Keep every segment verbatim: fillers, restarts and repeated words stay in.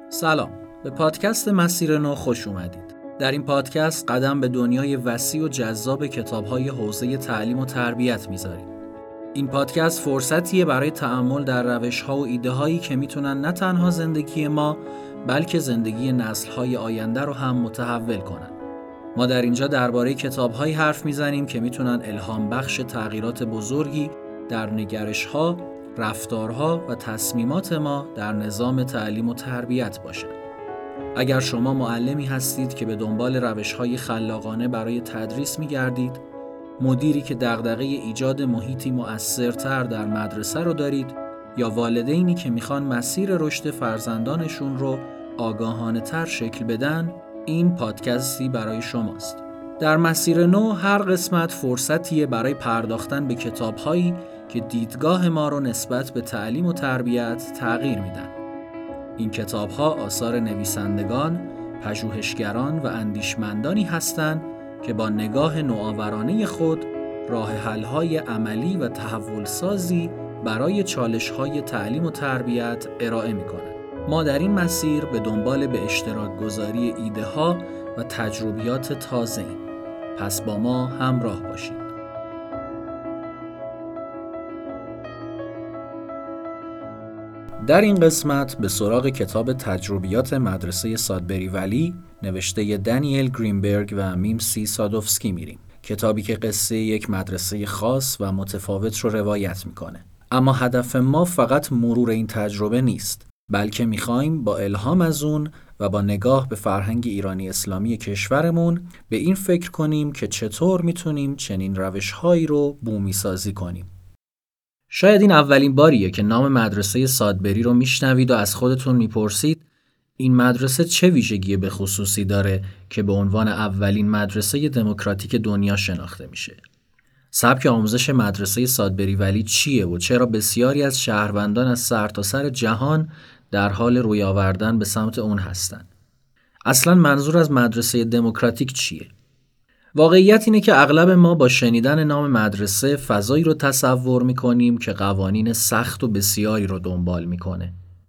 سلام، به پادکست مسیر نو خوش اومدید. در این پادکست قدم به دنیای وسیع و جذاب کتاب‌های حوزه تعلیم و تربیت می‌ذاریم. این پادکست فرصتیه برای تأمل در روش‌ها و ایده‌هایی که میتونن نه تنها زندگی ما، بلکه زندگی نسل‌های آینده رو هم متحول کنن. ما در اینجا درباره کتاب‌هایی حرف میزنیم که میتونن الهام بخش تغییرات بزرگی در نگرش‌ها، رفتارها و تصمیمات ما در نظام تعلیم و تربیت باشد. اگر شما معلمی هستید که به دنبال روش‌های خلاقانه برای تدریس می‌گردید، مدیری که دغدغه ایجاد محیطی مؤثرتر در مدرسه رو دارید، یا والدینی که میخوان مسیر رشد فرزندانشون رو آگاهانه‌تر شکل بدن، این پادکستی برای شماست. در مسیر نو هر قسمت فرصتیه برای پرداختن به کتاب‌هایی که دیدگاه ما رو نسبت به تعلیم و تربیت تغییر میدن. این کتاب‌ها آثار نویسندگان، پژوهشگران و اندیشمندانی هستند که با نگاه نوآورانه خود راه حل‌های عملی و تحول‌سازی برای چالش‌های تعلیم و تربیت ارائه می‌کنند. ما در این مسیر به دنبال به اشتراک گذاری ایده‌ها و تجربیات تازه‌ایم. پس با ما همراه باشید. در این قسمت به سراغ کتاب تجربیات مدرسه سادبری ولی نوشته دانیل گرینبرگ و میم سی سادوفسکی میریم. کتابی که قصه یک مدرسه خاص و متفاوت رو روایت میکنه. اما هدف ما فقط مرور این تجربه نیست، بلکه میخوایم با الهام از اون و با نگاه به فرهنگ ایرانی اسلامی کشورمون به این فکر کنیم که چطور میتونیم چنین روش‌هایی رو بومی سازی کنیم. شاید این اولین باریه که نام مدرسه سادبری رو میشنوید و از خودتون میپرسید این مدرسه چه ویژگی به خصوصی داره که به عنوان اولین مدرسه دموکراتیک دنیا شناخته میشه. سبک آموزش مدرسه سادبری ولی چیه و چرا بسیاری از شهروندان از سرتاسر جهان در حال روی آوردن به سمت اون هستن؟ اصلاً منظور از مدرسه دموکراتیک چیه؟ واقعیت اینه که اغلب ما با شنیدن نام مدرسه فضایی رو تصور میکنیم که قوانین سخت و بسیاری رو دنبال میکنه.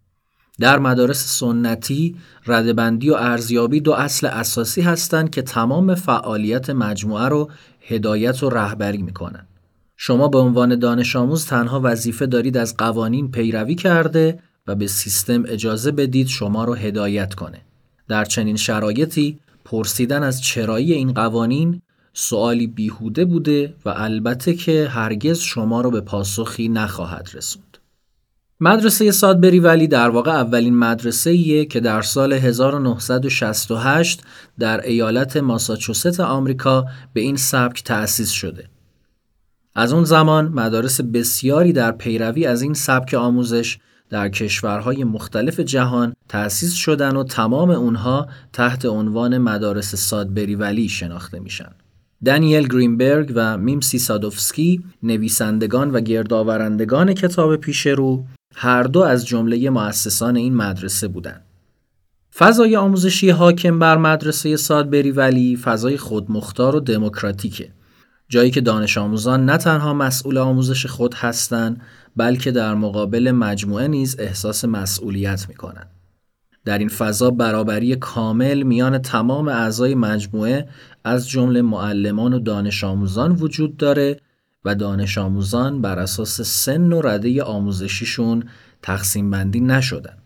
در مدارس سنتی، ردبندی و ارزیابی دو اصل اساسی هستند که تمام فعالیت مجموعه رو هدایت و رهبری میکنن. شما به عنوان دانش آموز تنها وظیفه دارید از قوانین پیروی کرده و به سیستم اجازه بدید شما رو هدایت کنه. در چنین شرایطی پرسیدن از چرایی این قوانین سوالی بیهوده بوده و البته که هرگز شما رو به پاسخی نخواهد رسوند. مدرسه سادبری ولی در واقع اولین مدرسه‌ایه که در سال هزار و نهصد و شصت و هشت در ایالت ماساچوست آمریکا به این سبک تأسیس شده. از اون زمان مدارس بسیاری در پیروی از این سبک آموزش در کشورهای مختلف جهان تأسیس شدن و تمام اونها تحت عنوان مدارس سادبری ولی شناخته میشن. دانیل گرینبرگ و میم سی سادوفسکی نویسندگان و گردآورندگان کتاب پیش رو هر دو از جمله مؤسسان این مدرسه بودند. فضای آموزشی حاکم بر مدرسه سادبری ولی فضای خودمختار و دموکراتیکه، جایی که دانش آموزان نه تنها مسئول آموزش خود هستند، بلکه در مقابل مجموعه نیز احساس مسئولیت می‌کنند. در این فضا برابری کامل میان تمام اعضای مجموعه از جمله معلمان و دانش آموزان وجود داره و دانش آموزان بر اساس سن و رده آموزشیشون تقسیم بندی نشدن.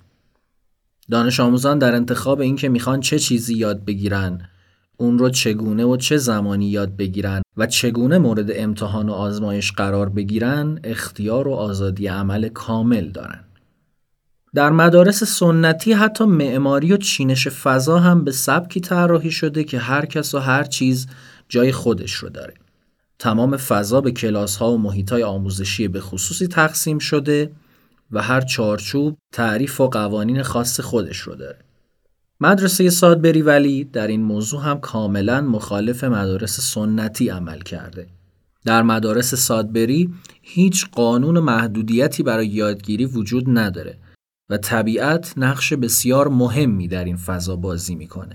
دانش آموزان در انتخاب اینکه میخوان چه چیزی یاد بگیرن، اون رو چگونه و چه زمانی یاد بگیرن و چگونه مورد امتحان و آزمایش قرار بگیرن اختیار و آزادی عمل کامل دارن. در مدارس سنتی حتی معماری و چینش فضا هم به سبکی طراحی شده که هر کس و هر چیز جای خودش رو داره. تمام فضا به کلاس‌ها و محیط‌های آموزشی به خصوصی تقسیم شده و هر چارچوب تعریف و قوانین خاص خودش رو داره. مدرسه سادبری ولی در این موضوع هم کاملاً مخالف مدارس سنتی عمل کرده. در مدارس سادبری هیچ قانون و محدودیتی برای یادگیری وجود نداره و طبیعت نقش بسیار مهمی در این فضا بازی میکنه.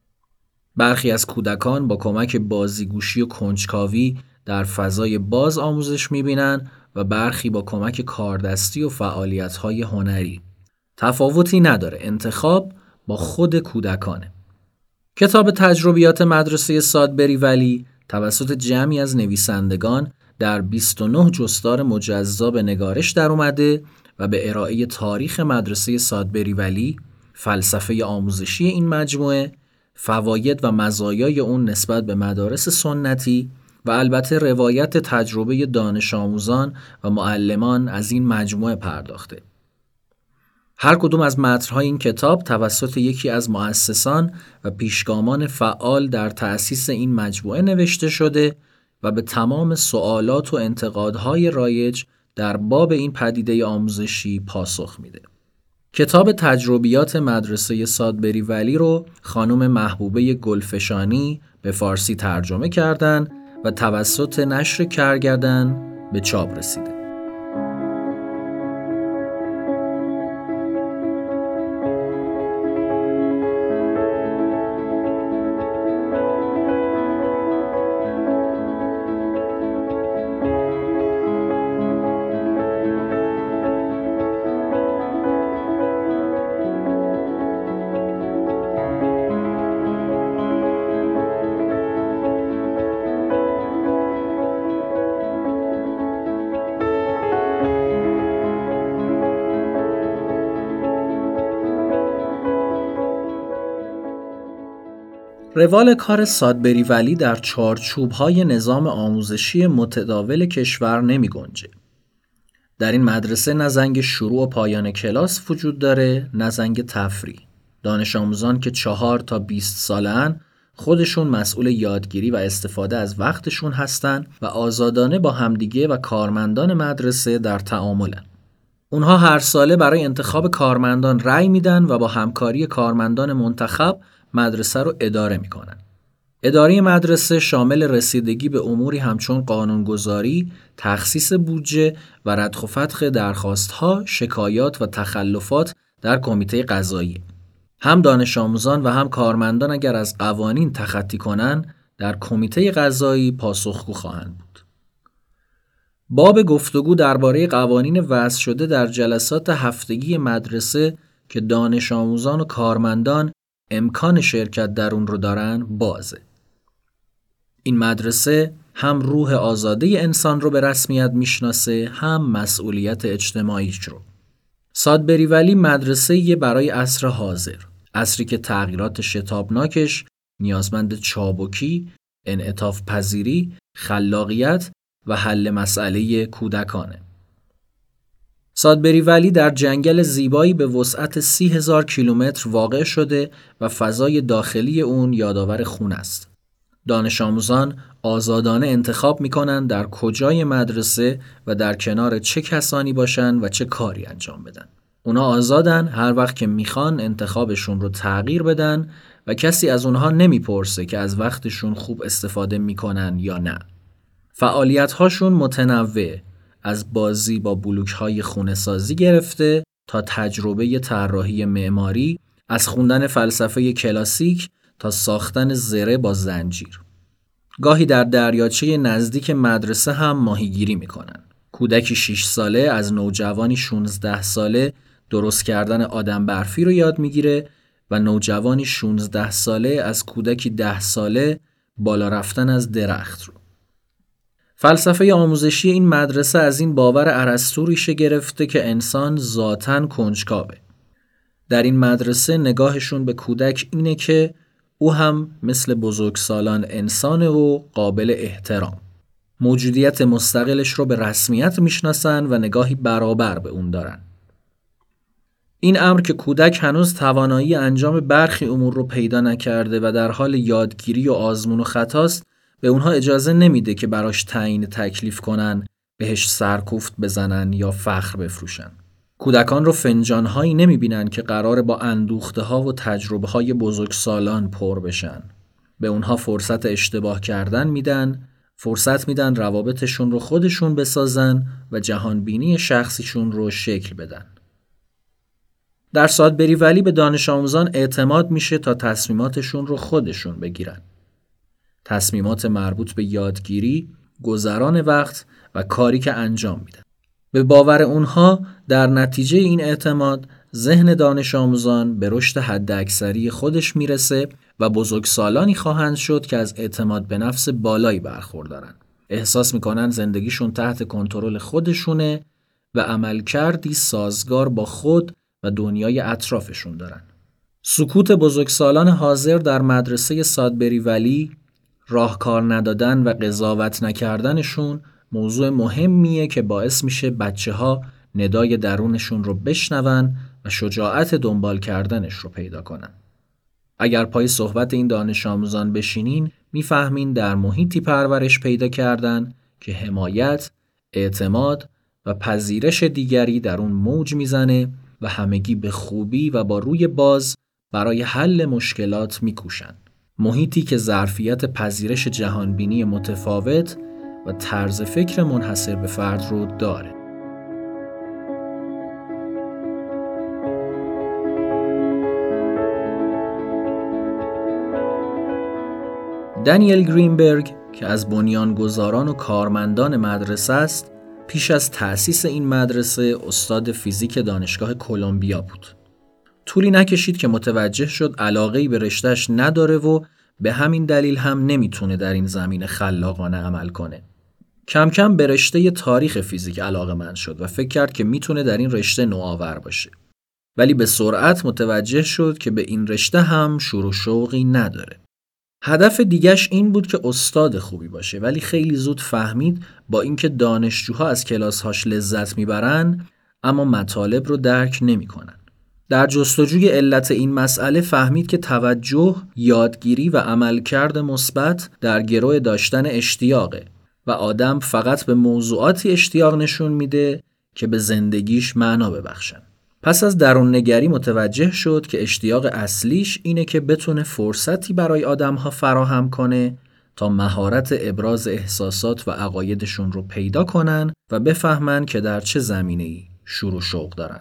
برخی از کودکان با کمک بازیگوشی و کنجکاوی در فضای باز آموزش میبینن و برخی با کمک کاردستی و فعالیت‌های هنری. تفاوتی نداره، انتخاب با خود کودکانه. کتاب تجربیات مدرسه سادبری ولی توسط جمعی از نویسندگان در بیست و نه جستار مجزا به نگارش در اومده و به ارائه تاریخ مدرسه سادبری ولی، فلسفه آموزشی این مجموعه، فواید و مزایای اون نسبت به مدارس سنتی و البته روایت تجربه دانش آموزان و معلمان از این مجموعه پرداخته. هر کدوم از متن‌های این کتاب توسط یکی از مؤسسان و پیشگامان فعال در تأسیس این مجموعه نوشته شده و به تمام سوالات و انتقادهای رایج در باب این پدیده آموزشی پاسخ میده. کتاب تجربیات مدرسه سادبری ولی رو خانم محبوبه گلفشانی به فارسی ترجمه کردن و توسط نشر کرگدن به چاپ رسیده. روال کار سادبری ولی در چارچوب‌های نظام آموزشی متداول کشور نمی گنجه. در این مدرسه نه زنگ شروع و پایان کلاس وجود داره، نه زنگ تفریح. دانش آموزان که چهار تا بیست ساله‌اند خودشون مسئول یادگیری و استفاده از وقتشون هستن و آزادانه با همدیگه و کارمندان مدرسه در تعاملن. اونها هر ساله برای انتخاب کارمندان رأی میدن و با همکاری کارمندان منتخب مدرسه رو اداره میکنن. اداره مدرسه شامل رسیدگی به اموری همچون قانونگذاری، تخصیص بودجه و ردخ و فتخ درخواستها، شکایات و تخلفات در کمیته قضایی. هم دانش آموزان و هم کارمندان اگر از قوانین تخطی کنن در کمیته قضایی پاسخگو خواهند بود. باب گفتگو درباره قوانین وضع شده در جلسات هفتگی مدرسه که دانش آموزان و کارمندان امکان شرکت در اون رو دارن بازه. این مدرسه هم روح آزاده انسان رو به رسمیت میشناسه، هم مسئولیت اجتماعیش رو. سادبری ولی مدرسه‌ای برای عصر حاضر، عصری که تغییرات شتابناکش نیازمند چابکی، انعطاف پذیری، خلاقیت و حل مسئله کودکانه. سادبری ولی در جنگل زیبایی به وسعت سی هزار کیلومتر واقع شده و فضای داخلی اون یادآور خونه است. دانش آموزان آزادانه انتخاب می‌کنند در کجای مدرسه و در کنار چه کسانی باشن و چه کاری انجام بدن. اونا آزادن هر وقت که میخوان انتخابشون رو تغییر بدن و کسی از اونها نمیپرسه که از وقتشون خوب استفاده میکنن یا نه. فعالیت‌هاشون متنوع، از بازی با بلوک‌های خونه‌سازی گرفته تا تجربه طراحی معماری، از خوندن فلسفه کلاسیک تا ساختن زره با زنجیر. گاهی در دریاچه نزدیک مدرسه هم ماهیگیری میکنن. کودکی شش ساله از نوجوانی شانزده ساله درست کردن آدم برفی رو یاد میگیره و نوجوانی شانزده ساله از کودکی ده ساله بالا رفتن از درخت رو. فلسفه آموزشی این مدرسه از این باور ارسطو ریشه گرفته که انسان ذاتاً کنجکاوه. در این مدرسه نگاهشون به کودک اینه که او هم مثل بزرگسالان انسانه و قابل احترام. موجودیت مستقلش رو به رسمیت میشناسن و نگاهی برابر به اون دارن. این امر که کودک هنوز توانایی انجام برخی امور رو پیدا نکرده و در حال یادگیری و آزمون و خطاست، به اونها اجازه نمیده که براش تعیین تکلیف کنن، بهش سرکوفت بزنن یا فخر بفروشن. کودکان رو فنجان‌هایی نمی‌بینن که قراره با اندوخته‌ها و تجربه‌های بزرگسالان پر بشن. به اونها فرصت اشتباه کردن میدن، فرصت میدن روابطشون رو خودشون بسازن و جهانبینی شخصیشون رو شکل بدن. در سادبری ولی به دانش آموزان اعتماد میشه تا تصمیماتشون رو خودشون بگیرن. تصمیمات مربوط به یادگیری، گذران وقت و کاری که انجام میدن. به باور اونها در نتیجه این اعتماد ذهن دانش آموزان به رشد حداکثری خودش میرسه و بزرگسالانی خواهند شد که از اعتماد به نفس بالایی برخوردارن. احساس میکنن زندگیشون تحت کنترل خودشونه و عملکردی سازگار با خود و دنیای اطرافشون دارن. سکوت بزرگسالان حاضر در مدرسه سادبری ولی، راهکار ندادن و قضاوت نکردنشون موضوع مهمیه که باعث میشه بچه‌ها ندای درونشون رو بشنون و شجاعت دنبال کردنش رو پیدا کنن. اگر پای صحبت این دانش آموزان بشینین، میفهمین در محیطی پرورش پیدا کردن که حمایت، اعتماد و پذیرش دیگری در اون موج میزنه و همگی به خوبی و با روی باز برای حل مشکلات میکوشن. محیطی که ظرفیت پذیرش جهانبینی متفاوت و طرز فکر منحصر به فرد رو داره. دانیل گرینبرگ که از بنیانگذاران و کارمندان مدرسه است، پیش از تأسیس این مدرسه استاد فیزیک دانشگاه کلمبیا بود. طولی نکشید که متوجه شد علاقه‌ای به رشته‌اش نداره و به همین دلیل هم نمیتونه در این زمینه خلاقانه عمل کنه. کم کم به رشته تاریخ فیزیک علاقه‌مند شد و فکر کرد که میتونه در این رشته نوآور باشه. ولی به سرعت متوجه شد که به این رشته هم شور و شوقی نداره. هدف دیگش این بود که استاد خوبی باشه، ولی خیلی زود فهمید با اینکه دانشجوها از کلاس‌هاش لذت میبرن، اما مطالب رو درک نمیکنن. در جستجوی علت این مسئله فهمید که توجه، یادگیری و عملکرد مثبت در گرو داشتن اشتیاقه و آدم فقط به موضوعاتی اشتیاق نشون میده که به زندگیش معنا ببخشن. پس از درون نگری متوجه شد که اشتیاق اصلیش اینه که بتونه فرصتی برای آدم‌ها فراهم کنه تا مهارت ابراز احساسات و عقایدشون رو پیدا کنن و بفهمن که در چه زمینه‌ای شور و شوق دارن.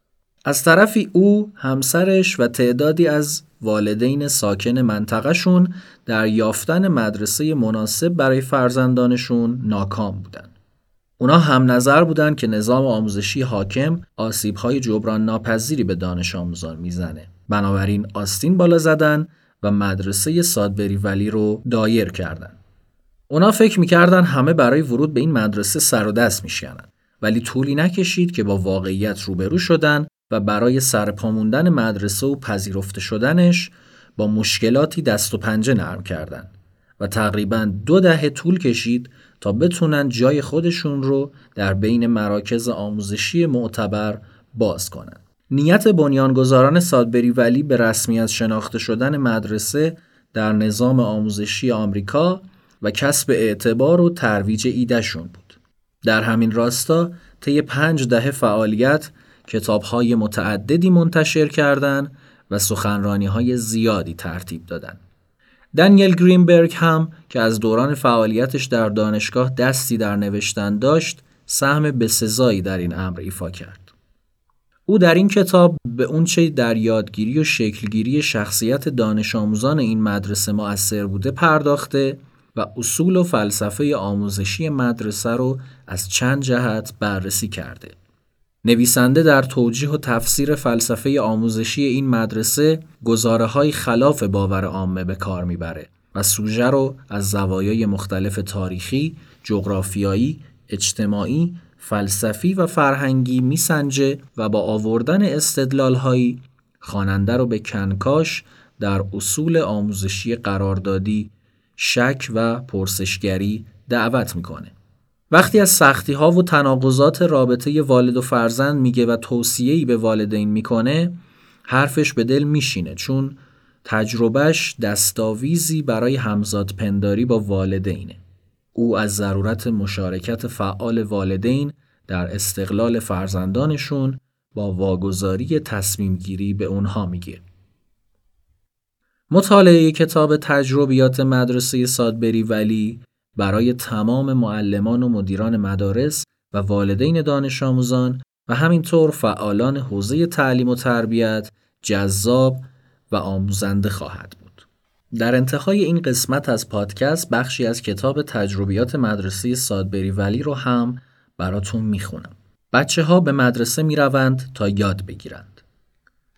از طرفی او، همسرش و تعدادی از والدین ساکن منطقه‌شون در یافتن مدرسه مناسب برای فرزندانشون ناکام بودن. اونا هم نظر بودن که نظام آموزشی حاکم آسیب‌های جبران ناپذیری به دانش آموزان میزنه. بنابراین آستین بالا زدن و مدرسه سادبری ولی رو دایر کردن. اونا فکر میکردن همه برای ورود به این مدرسه سر و دست میشکنن، ولی طولی نکشید که با واقعیت روبرو شدن و برای سرپا موندن مدرسه و پذیرفته شدنش با مشکلاتی دست و پنجه نرم کردن و تقریباً دو دهه طول کشید تا بتونن جای خودشون رو در بین مراکز آموزشی معتبر باز کنن. نیت بنیانگذاران سادبری ولی به رسمیت شناخته شدن مدرسه در نظام آموزشی آمریکا و کسب اعتبار و ترویج ایدهشون بود. در همین راستا طی پنج دهه فعالیت کتاب‌های متعددی منتشر کردند و سخنرانی‌های زیادی ترتیب دادند. دانیل گرینبرگ هم که از دوران فعالیتش در دانشگاه دستی در نوشتن داشت، سهم بسزایی در این امر ایفا کرد. او در این کتاب به اونچه در یادگیری و شکلگیری شخصیت دانش آموزان این مدرسه مؤثر بوده پرداخته و اصول و فلسفه آموزشی مدرسه رو از چند جهت بررسی کرده. نویسنده در توجیه و تفسیر فلسفه آموزشی این مدرسه گزاره‌های خلاف باور عامه به کار میبره و سوژه رو از زوایای مختلف تاریخی، جغرافیایی، اجتماعی، فلسفی و فرهنگی میسنجه و با آوردن استدلال‌هایی خواننده رو به کنکاش در اصول آموزشی قراردادی، شک و پرسشگری دعوت میکنه. وقتی از سختی‌ها و تناقضات رابطه والد و فرزند میگه و توصیه‌ای به والدین میکنه، حرفش به دل میشینه، چون تجربهش دستاویزی برای همزادپنداری با والدینه. او از ضرورت مشارکت فعال والدین در استقلال فرزندانشون با واگذاری تصمیم گیری به اونها میگه. مطالعه کتاب تجربیات مدرسه سادبری ولی برای تمام معلمان و مدیران مدارس و والدین دانش آموزان و همینطور فعالان حوزه تعلیم و تربیت جذاب و آموزنده خواهد بود. در انتهای این قسمت از پادکست بخشی از کتاب تجربیات مدرسه سادبری ولی رو هم براتون میخونم. بچه ها به مدرسه میروند تا یاد بگیرند.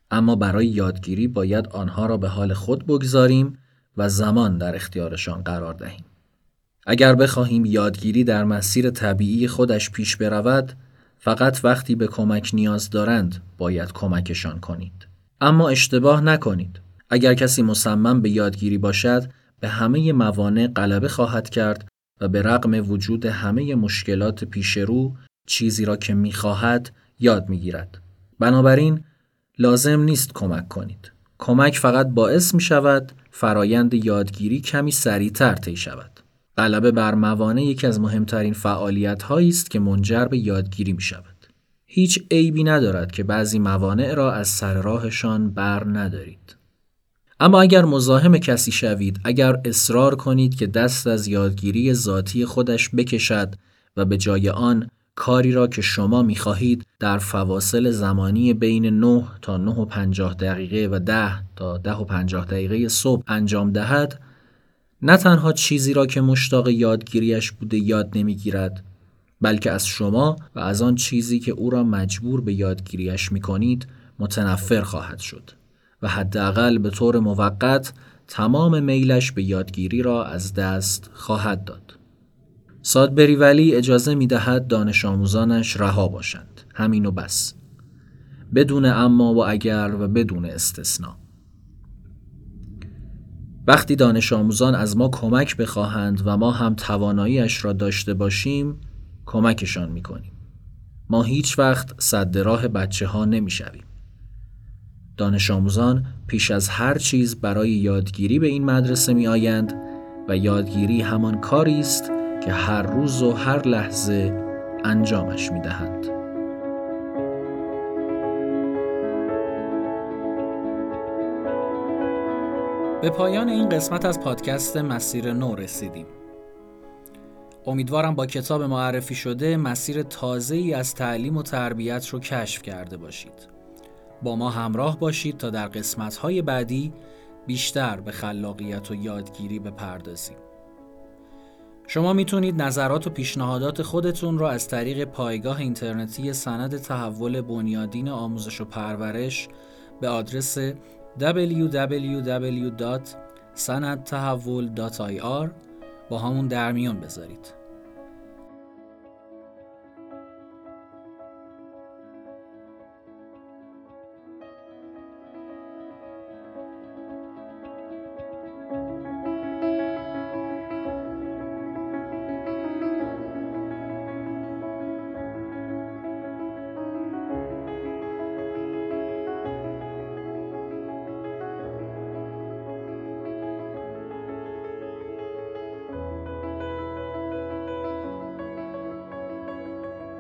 اما برای یادگیری باید آنها را به حال خود بگذاریم و زمان در اختیارشان قرار دهیم. اگر بخواهیم یادگیری در مسیر طبیعی خودش پیش برود، فقط وقتی به کمک نیاز دارند باید کمکشان کنید. اما اشتباه نکنید. اگر کسی مصمم به یادگیری باشد، به همه موانع غلبه خواهد کرد و به رغم وجود همه مشکلات پیش رو، چیزی را که می‌خواهد یاد می‌گیرد. بنابراین لازم نیست کمک کنید. کمک فقط باعث می‌شود فرایند یادگیری کمی سریع‌تر طی شود. غلبه بر موانع یکی از مهمترین فعالیت‌هایی است که منجر به یادگیری می‌شود. هیچ عیبی ندارد که بعضی موانع را از سر راهشان بر ندارید. اما اگر مزاحم کسی شوید، اگر اصرار کنید که دست از یادگیری ذاتی خودش بکشد و به جای آن کاری را که شما می‌خواهید در فواصل زمانی بین نه تا نه و پنجاه دقیقه و ده تا ده و پنجاه دقیقه صبح انجام دهد، نه تنها چیزی را که مشتاق یادگیریش بوده یاد نمی‌گیرد، بلکه از شما و از آن چیزی که او را مجبور به یادگیریش می‌کنید متنفر خواهد شد و حداقل به طور موقت تمام میلش به یادگیری را از دست خواهد داد. سادبری ولی اجازه می‌دهد دانش آموزانش رها باشند. همین و بس. بدون اما و اگر و بدون استثناء. وقتی دانش آموزان از ما کمک بخواهند و ما هم تواناییش را داشته باشیم، کمکشان می‌کنیم. ما هیچ وقت سد راه بچه ها نمی‌شویم. دانش آموزان پیش از هر چیز برای یادگیری به این مدرسه می‌آیند و یادگیری همان کاری است که هر روز و هر لحظه انجامش می‌دهند. به پایان این قسمت از پادکست مسیر نو رسیدیم. امیدوارم با کتاب معرفی شده مسیر تازه‌ای از تعلیم و تربیت رو کشف کرده باشید. با ما همراه باشید تا در قسمت‌های بعدی بیشتر به خلاقیت و یادگیری بپردازیم. شما میتونید نظرات و پیشنهادات خودتون را از طریق پایگاه اینترنتی سند تحول بنیادین آموزش و پرورش به آدرس دبلیو دبلیو دبلیو دات سند تحول دات آی آر با همون در میون بذارید.